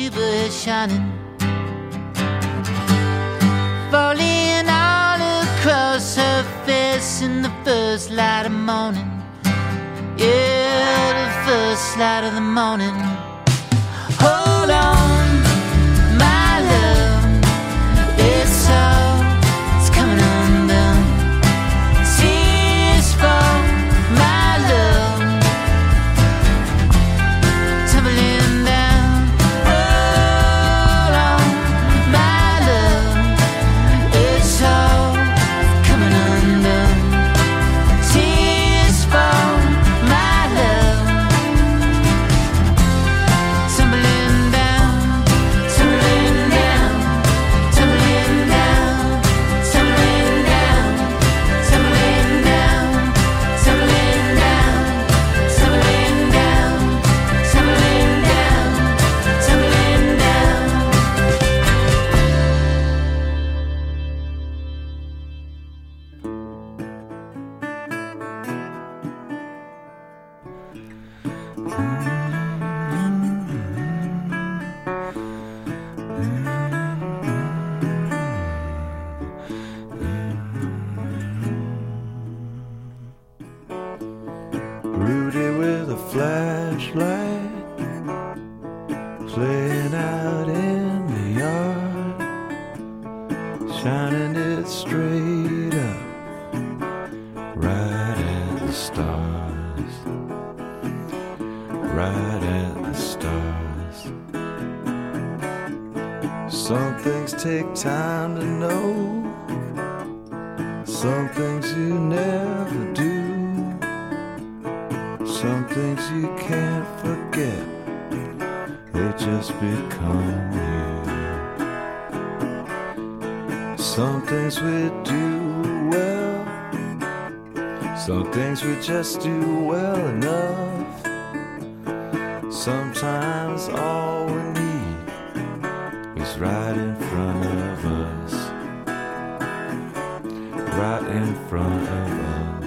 overhead shining, falling all across her face in the first light of morning. Yeah, the first light of the morning. Hold on, my love, it's all, it's coming undone. Tears fall, my love, tumbling down. Hold on, my love, it's all coming undone. Tears fall, my love, tumbling down, tumbling down, tumbling down, tumbling down, tumbling down, tumbling down, tumbling down, tumbling down, tumbling down. Rudy with a flashlight, playing out in the yard, shining it straight up, right at the stars, right at the stars. Some things take time to know, some things you never do. Some things you can't forget, they just become you. Some things we do well, some things we just do well enough. Sometimes all we need is right in front of us, right in front of us.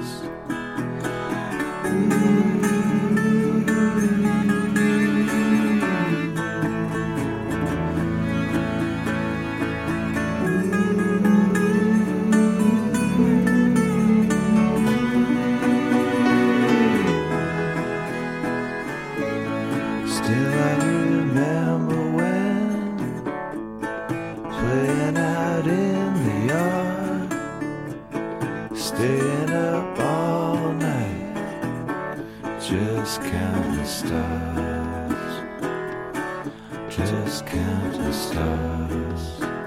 Still I remember when playing out in the yard, staying up all night, just counting stars, just counting stars.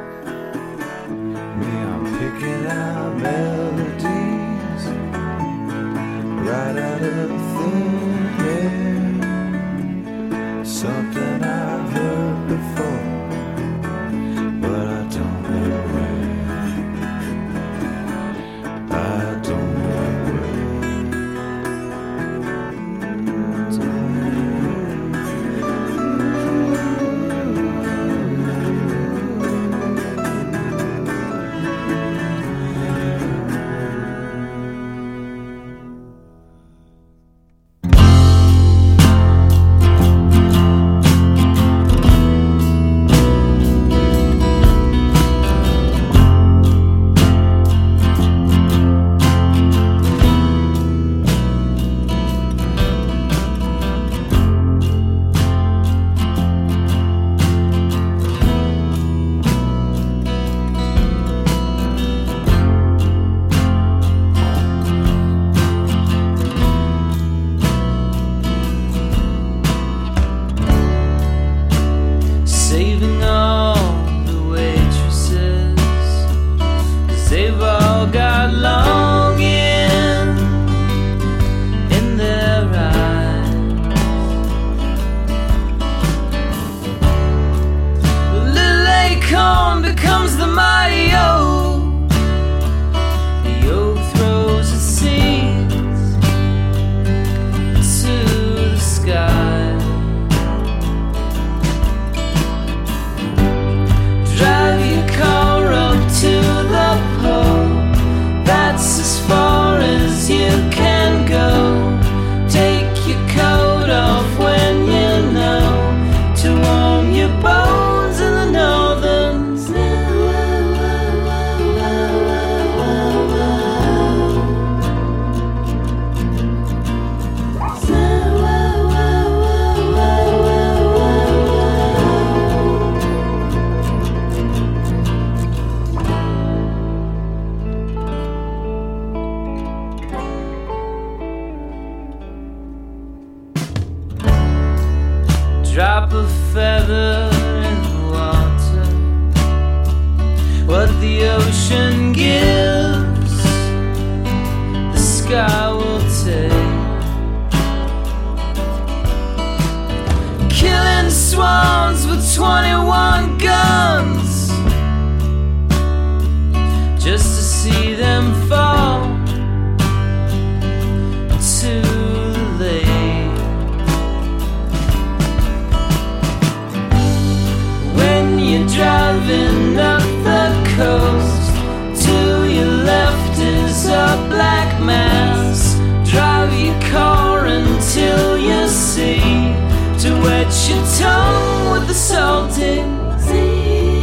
Me, I'm picking out melodies right out of thin air. Something I've heard before, but I don't know where. I don't know where. Saving all the waitresses, 'cause they've all got longing in their eyes. The little acorn becomes the mighty oak. The oak throws its seeds to the sky. Drive your car up to the pole, that's as far as you can go. Take your coat off when you know to warm your boat. driving up the coast. To your left is a black mass. Drive your car until you see, to wet your tongue with the salted sea.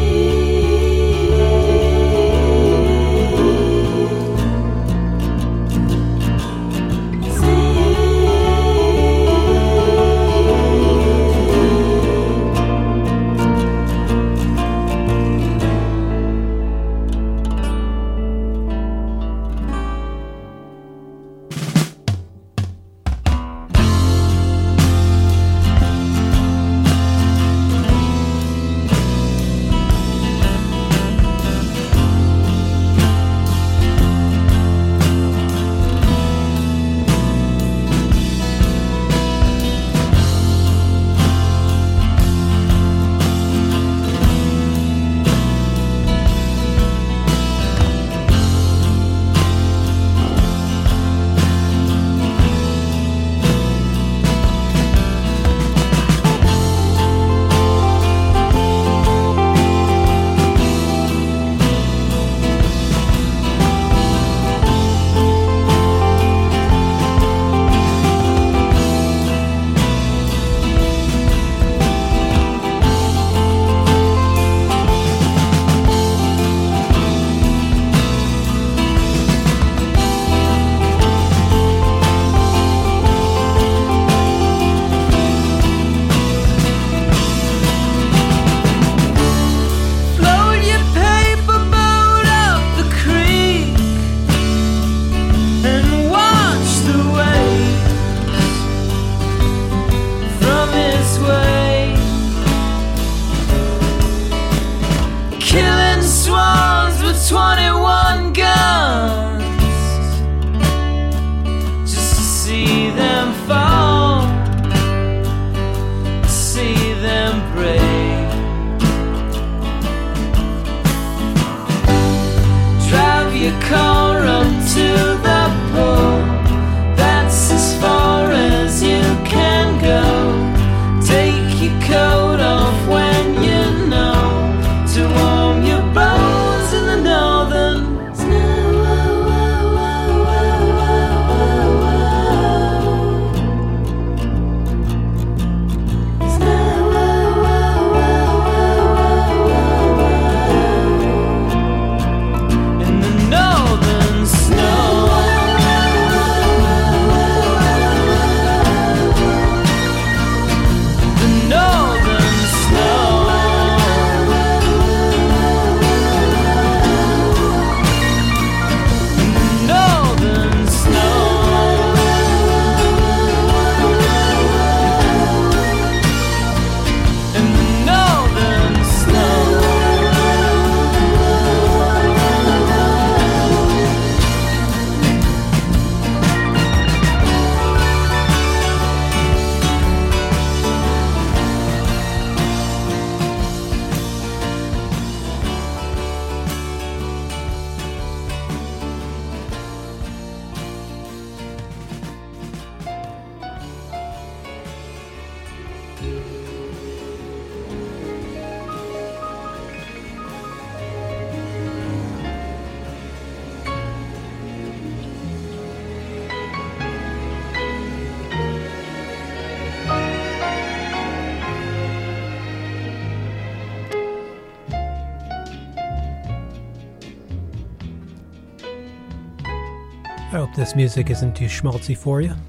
I hope this music isn't too schmaltzy for you.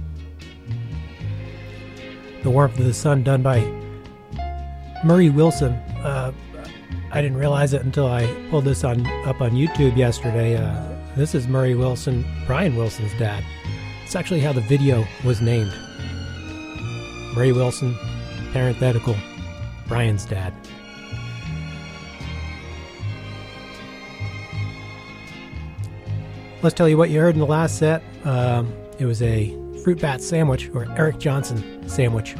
The Warmth of the Sun, done by Murray Wilson. I didn't realize it until I pulled this up on YouTube yesterday. This is Murray Wilson, Brian Wilson's dad. It's actually how the video was named. Murray Wilson, parenthetical, Brian's dad. Let's tell you what you heard in the last set. It was a fruit bat sandwich, or Eric Johnson sandwich.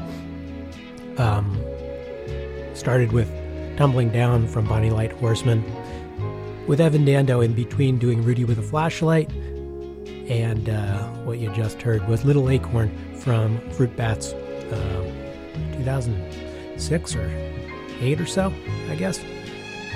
Started with Tumbling Down from Bonnie Light Horseman, with Evan Dando in between doing Rudy with a Flashlight, and what you just heard was Little Acorn from Fruit Bats, 2006 or 8 or so, I guess.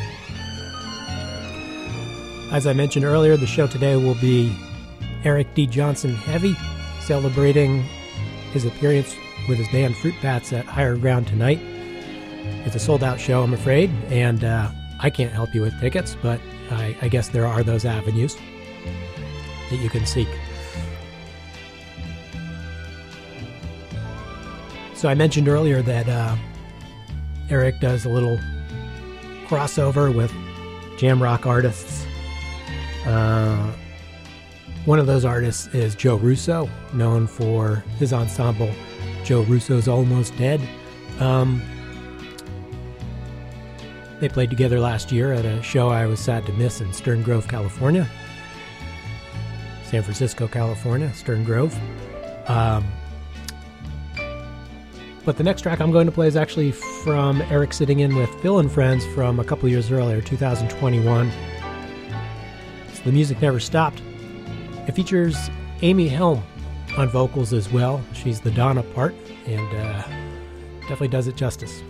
As I mentioned earlier, the show today will be Eric D. Johnson Heavy, celebrating his appearance with his band Fruit Bats at Higher Ground tonight. It's a sold-out show, I'm afraid, and I can't help you with tickets, but I guess there are those avenues that you can seek. So I mentioned earlier that Eric does a little crossover with jam rock artists. One of those artists is Joe Russo, known for his ensemble, Joe Russo's Almost Dead. They played together last year at a show I was sad to miss in Stern Grove, California. San Francisco, California, Stern Grove. But the next track I'm going to play is actually from Eric sitting in with Phil and Friends from a couple years earlier, 2021. So The Music Never Stopped. It features Amy Helm on vocals as well. She's the Donna part, and definitely does it justice.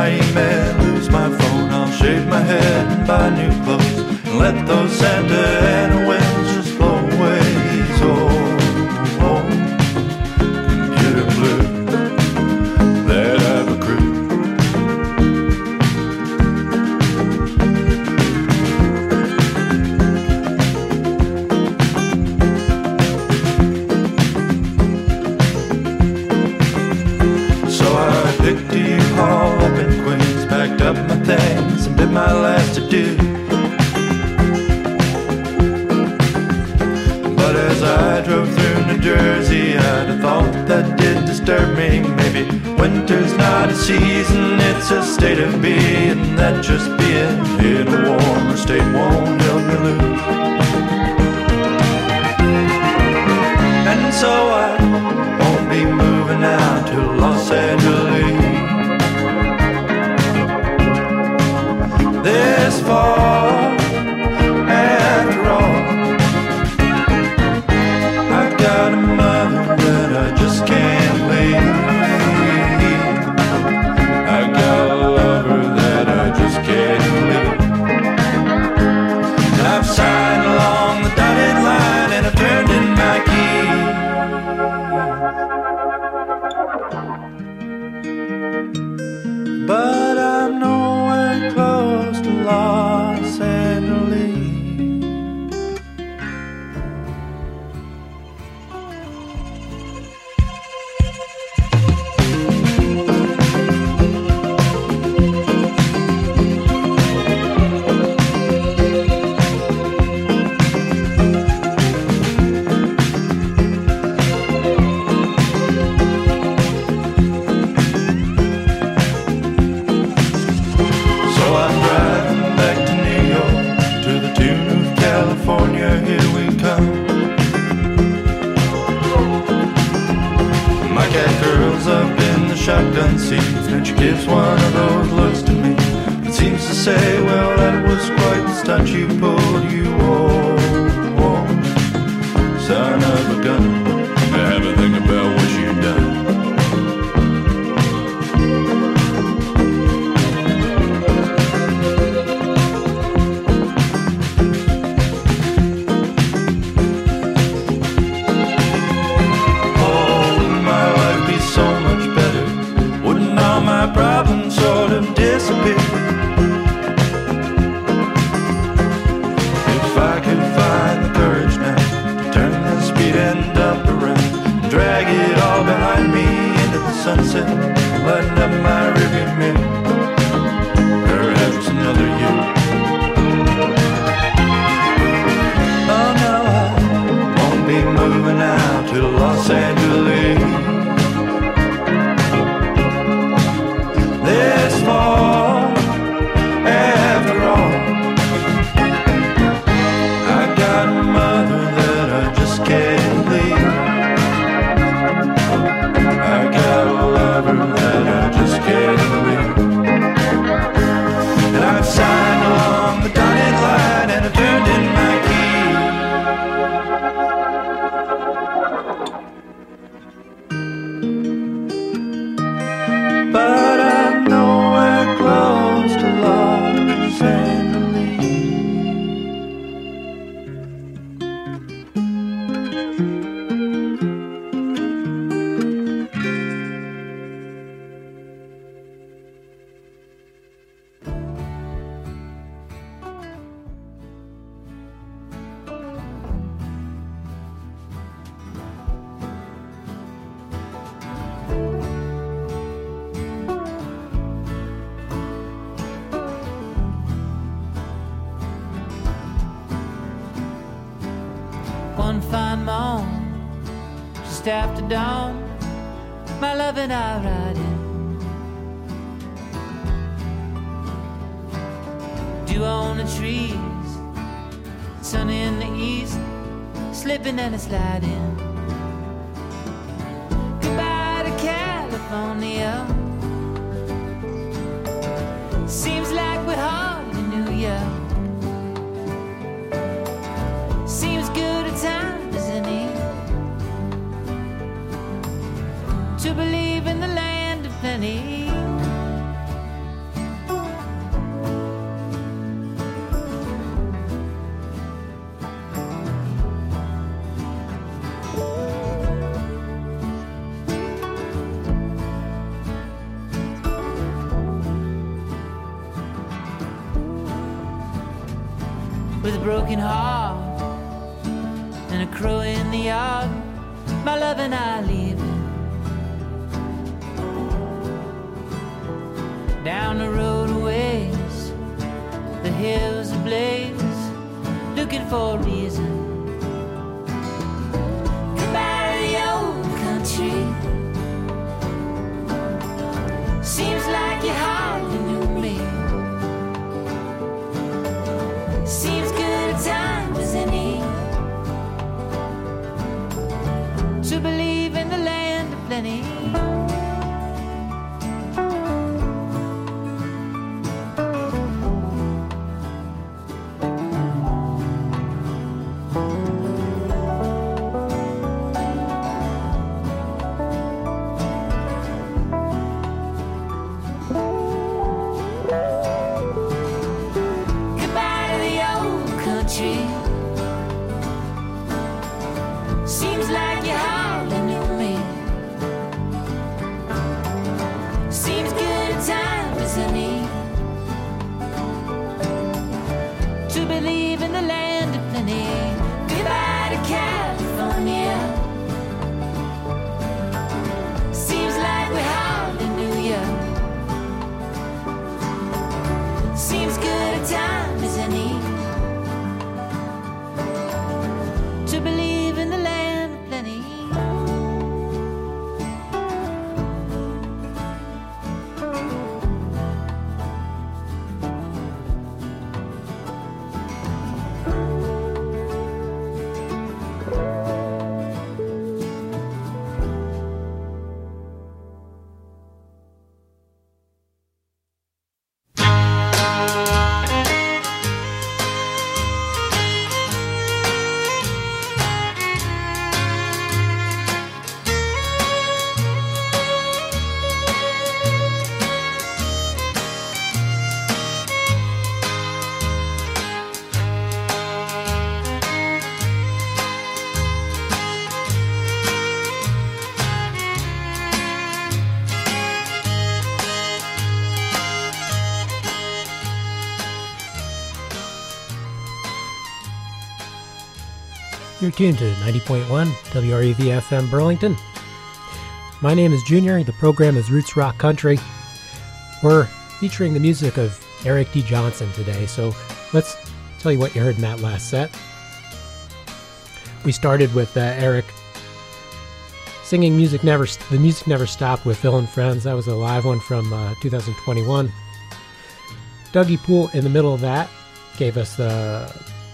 my email, lose my phone. I'll shave my head and buy new clothes and let those Santa Ana winds just blow away. So, computer blue, that I've accrued. Picked a U-Haul up in Queens, packed up my things and did my last to-do. But as I drove through New Jersey, I'd have thought that did disturb me. Maybe winter's not a season, it's a state of being. That just being in a warmer state won't help me lose. And so I won't be moving out to Los Angeles this fall. After all, I've got a mother that I just can't leave. I've got a lover that I just can't leave. And I've signed along the dotted line and I've turned in my key. But I'm nowhere close to Los Angeles. Here we come. My cat curls up in the shotgun seat and she gives one of those looks to me. It seems to say, well, that was quite the stunt you pulled, you old son of a gun. I have a thing about what you've done. Problems sort of disappear if I could find the courage now to turn the speed end up around and drag it all behind me into the sunset, lighten up my rearview mirror. Perhaps another year. Oh no, I won't be moving out to Los Angeles this fall. After all, I've got a mother that I just can't leave. I've got a lover that I just can't leave. And I've signed along the dotted line and I've turned in my key. But I'm nowhere close to Los Angeles. One fine morn, just after dawn, my love and I ride in. Dew on the trees, sun in the east, slipping and a sliding. Goodbye to California. Seems like we hardly knew ya. Seems good a time as any to believe in the land of plenty. broken heart and a crow in the yard. My love and I leaving down the road a ways, the hills ablaze, looking for a reason. Goodbye to the old country. Seems like you hardly knew me. Seems good a time as any to believe in the land of plenty. Seems like you hardly knew me. Seems good a time as any to believe in the land of plenty. Goodbye to California. Seems like we hardly knew you. Seems good a time as any to believe in the land of plenty. You're tuned to 90.1 WREV-FM Burlington. My name is Junior. The program is Roots Rock Country. We're featuring the music of Eric D. Johnson today, so let's tell you what you heard in that last set. We started with Eric singing The Music Never Stopped with Phil and Friends. That was a live one from 2021. Dougie Poole in the middle of that gave us the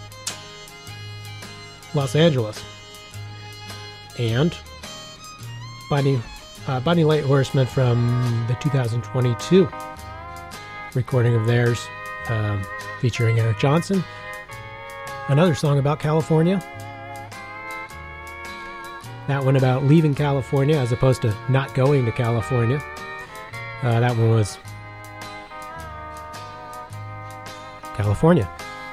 Los Angeles. And Bonnie Light Horseman from the 2022 recording of theirs, featuring Eric Johnson. Another song about California. That one about leaving California as opposed to not going to California. That one was California.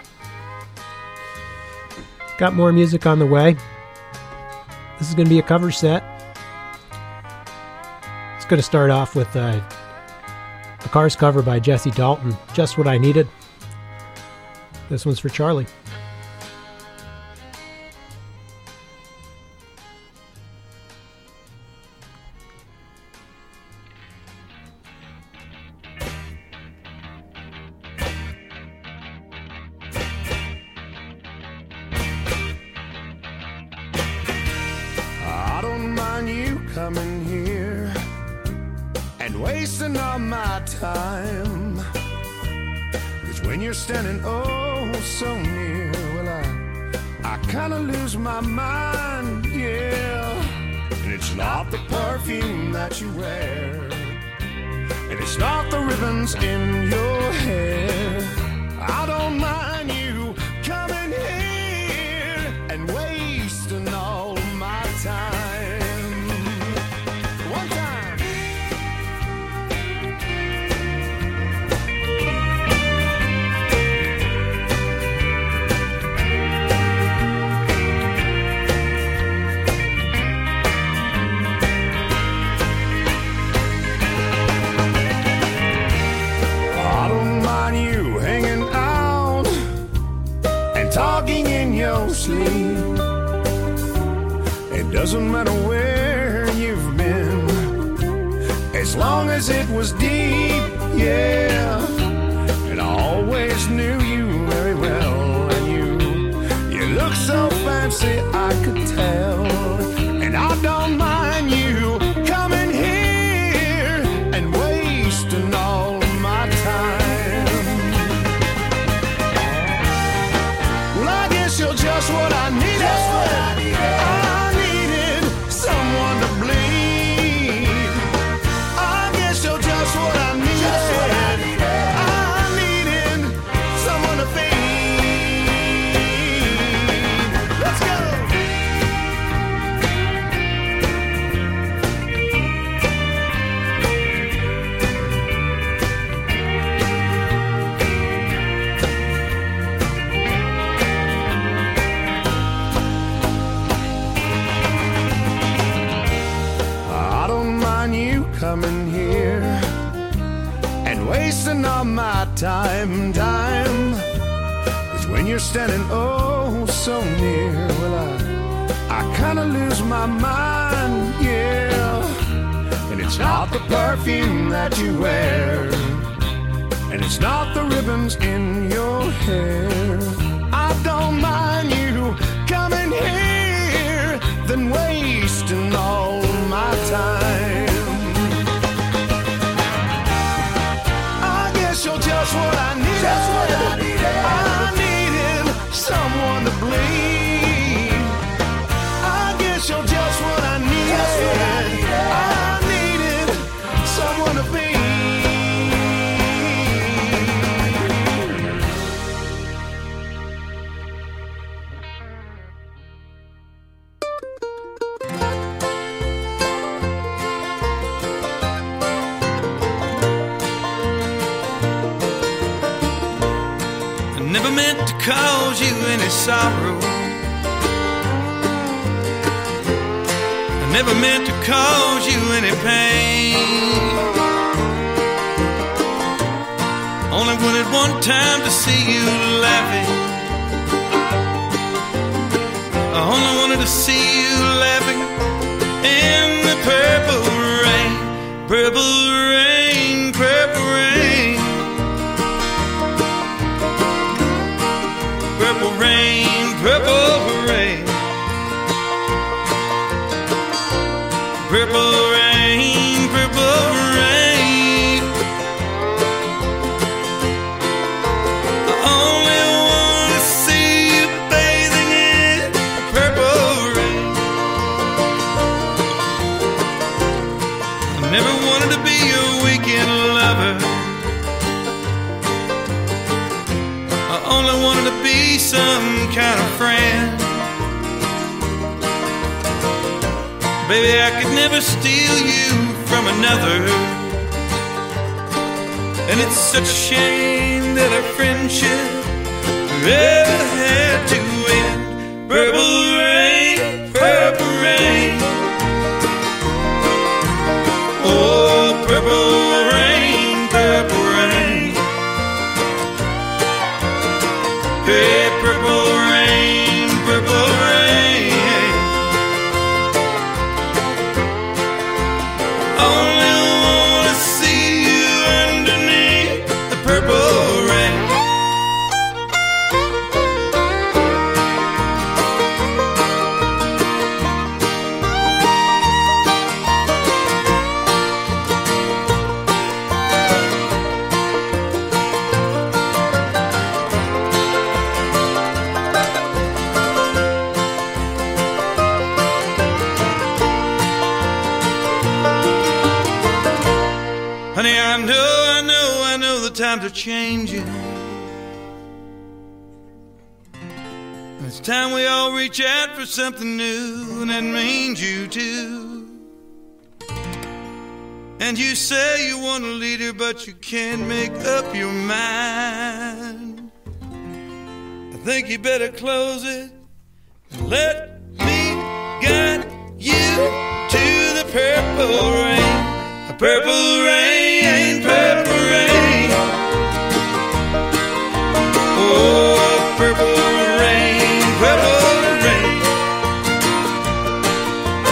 Got more music on the way. This is going to be a cover set. It's going to start off with a Cars cover by Jesse Dalton, Just What I Needed. This one's for Charlie. Coming here and wasting all my time, 'cause when you're standing oh so near, well I kinda lose my mind, yeah. And it's not the perfume that you wear, and it's not the ribbons in your hair. I don't mind you coming here and wasting all my time. doesn't matter where you've been, as long as it was deep, yeah. And I always knew you very well, and you look so fancy, I could tell. And I don't mind you coming here and wasting all my time. Well, I guess you're just what I needed. I needed someone to bleed. I guess you're just what I needed. I needed someone to feed. Let's go. I don't mind you coming here and wasting all my time. Cause when you're standing oh so near, well, I kinda lose my mind, yeah. And it's not the perfume that you wear, and it's not the ribbons in your hair. I don't mind you coming here, then wasting all my time. I guess you're just what I needed. I needed someone to bleed. I guess you're just what I needed. I needed someone to feed. I never meant to cause you any sorrow. I never meant to cause you any pain. Only wanted one time to see you laughing. I only wanted to see you laughing in the purple rain. Purple rain, purple rain. Purple rain, purple rain. Purple rain, purple rain. I only want to see you bathing in purple rain. I never wanted to be your weekend lover. I only wanted to be some kind of friend. Baby, I could never steal you from another. And it's such a shame that our friendship ever had to end. Purple rain, purple rain. Oh, purple rain, purple rain. Hey, purple rain, purple rain. Only wanna see you underneath the purple rain. Honey, I know the times are changing. It's time we all reach out for something new, and that means you too. And you say you want a leader, but you can't make up your mind. I think you better close it and let me guide you to the purple rain. Purple rain, purple rain. Oh, purple rain, purple rain.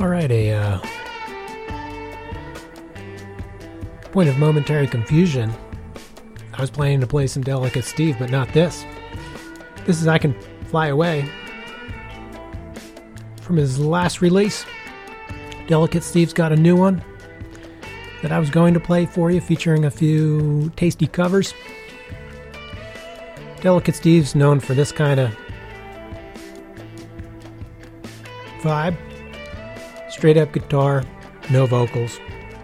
All right, a point of momentary confusion. I was planning to play some Delicate Steve, but not this. This is I Can Fly Away from his last release. Delicate Steve's got a new one that I was going to play for you, featuring a few tasty covers. Delicate Steve's known for this kind of vibe. Straight up guitar, no vocals.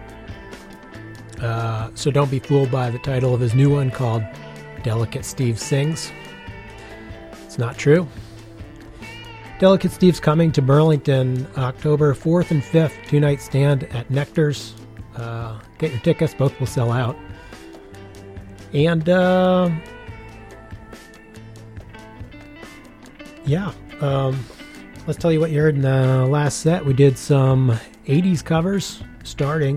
So don't be fooled by the title of his new one called Delicate Steve Sings. It's not true. Delicate Steve's coming to Burlington October 4th and 5th, 2-night stand at Nectar's. Get your tickets, both will sell out. And let's tell you what you heard in the last set. We did some 80s covers, starting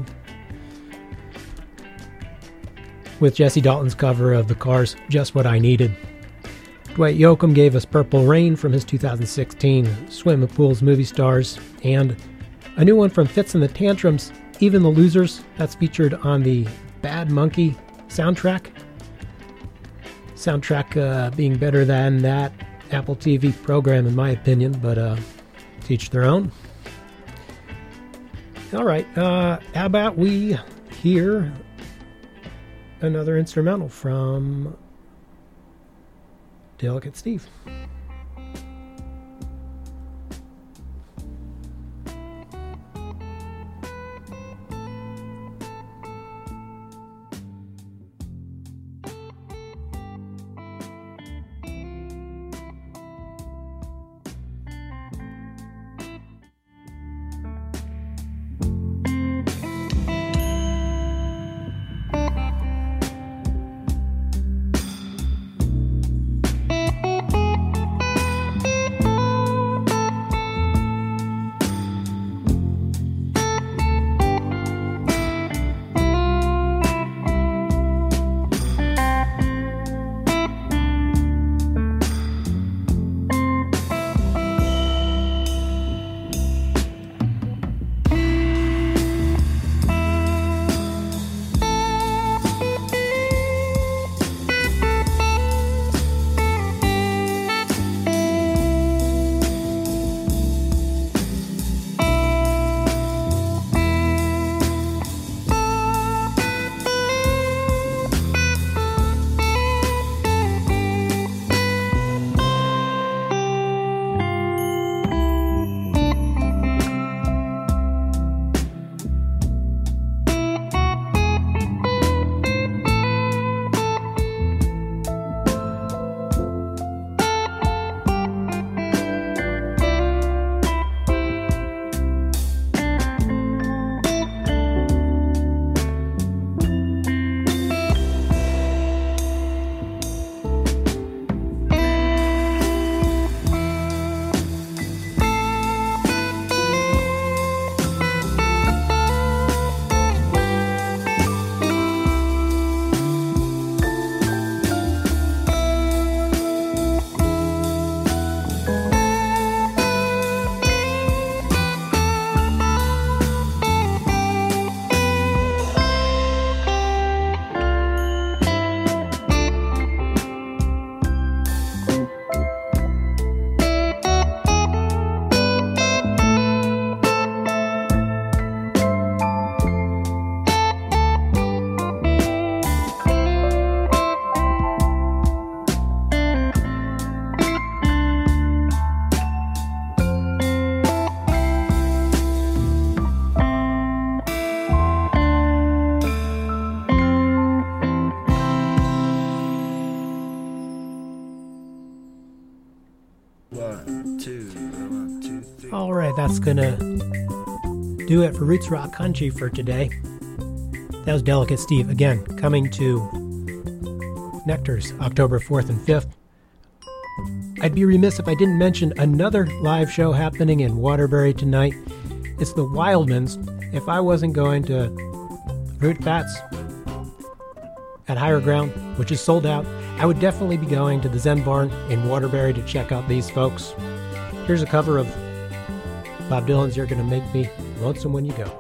with Jesse Dalton's cover of The Cars' Just What I Needed. Dwight Yoakam gave us Purple Rain from his 2016 Swimming Pools Movie Stars, and a new one from Fitz and the Tantrums, Even the Losers. That's featured on the Bad Monkey soundtrack. Soundtrack being better than that Apple TV program, in my opinion, but to each their own. All right, how about we hear another instrumental from Delicate Steve. All right, that's gonna do it for Roots Rock Country for today. That was Delicate Steve, again, coming to Nectar's October 4th and 5th. I'd be remiss if I didn't mention another live show happening in Waterbury tonight. It's the Wildmans. If I wasn't going to Root Fats at Higher Ground, which is sold out, I would definitely be going to the Zen Barn in Waterbury to check out these folks. Here's a cover of Bob Dylan's You're Gonna Make Me Lonesome When You Go.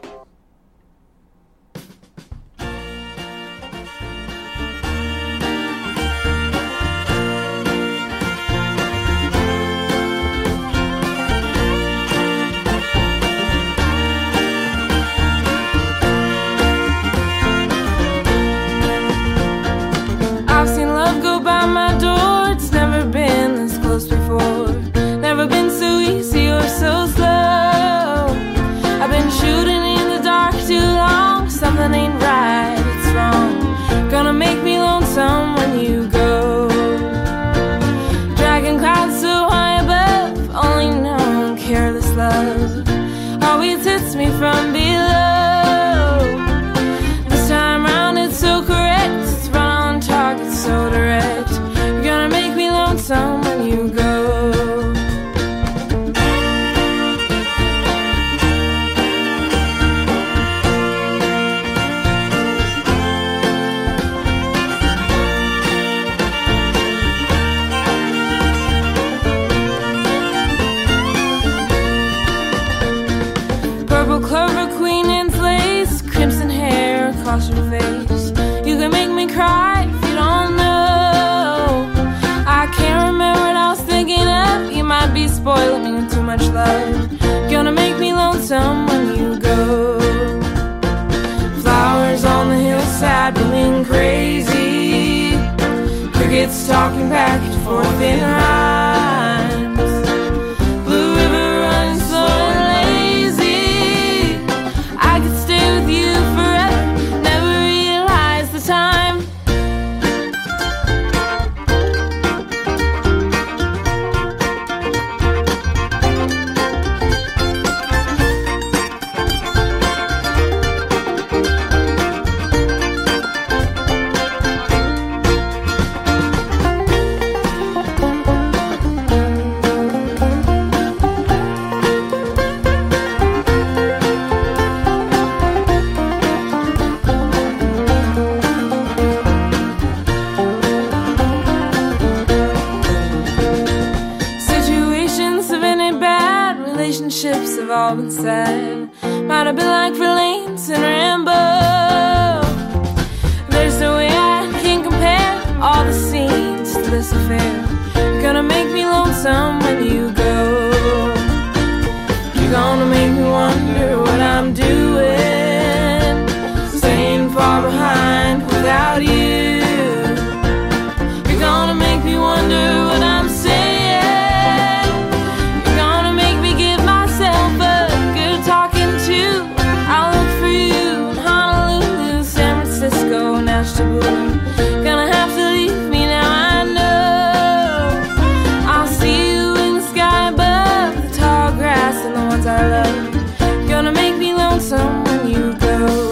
I've seen love go by my door. It's never been this close before. Never been so easy or so slow. I've been shooting in the dark too long. Something ain't right, it's wrong. Gonna make me lonesome when you go. Dragging clouds so high above, only known careless love always hits me from below. This time round it's so correct, it's run on target so direct. You're gonna make me lonesome when you go. Purple clover, queen and lace, crimson hair across your face. You can make me cry if you don't know. I can't remember what I was thinking of. You might be spoiling me with too much love. Gonna make me lonesome when you go. Flowers on the hillside blooming crazy. Crickets talking back and forth in rhymes. Blue river running slow and lazy. I could stay with you forever, never realize the time. Situations have ended bad, relationships have all been sad. Might have been like Verlaine and Rambo. There's no way I can compare all the scenes to this affair. You're gonna make me lonesome when you go. You're gonna make me wonder what I'm doing, staying far behind without you. You're gonna make me wonder what I'm saying. You're gonna make me give myself a good talking to. I'll look for you in Honolulu, San Francisco, Nashville. Gonna have to leave me now, I know. I'll see you in the sky above the tall grass and the ones I love. Gonna make me lonesome when you go.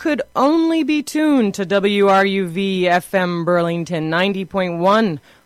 could only be tuned to WRUV FM Burlington 90.1